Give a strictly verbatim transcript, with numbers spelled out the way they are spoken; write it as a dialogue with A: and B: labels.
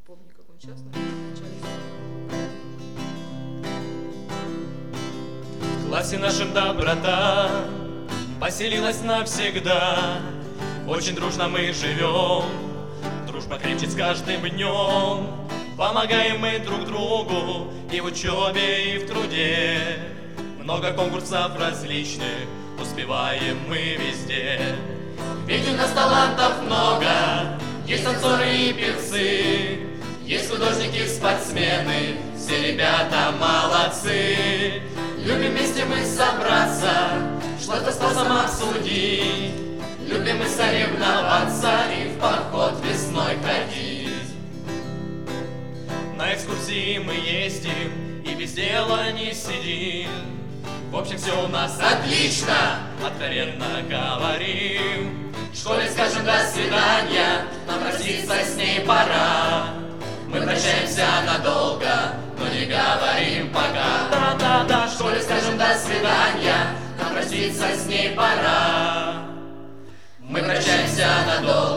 A: помню, как он сейчас, наверное, в начале.
B: В классе нашем доброта поселилась навсегда. Очень дружно мы живем, дружба крепчет с каждым днем. Помогаем мы друг другу и в учебе, и в труде. Много конкурсов различных, успеваем мы везде. Ведь у нас талантов много, есть танцоры и певцы, есть художники, спортсмены, все ребята молодцы. Любим вместе мы собраться, что-то способом обсудить. Любим мы соревноваться и в поход весной ходить. На экскурсии мы ездим и без дела не сидим. В общем, все у нас отлично, откровенно говорим. В школе скажем до свидания, нам проститься с ней пора. Мы прощаемся надолго, но не говорим пока. Да-да-да, в школе скажем до свидания, нам проститься с ней пора. Мы прощаемся надолго.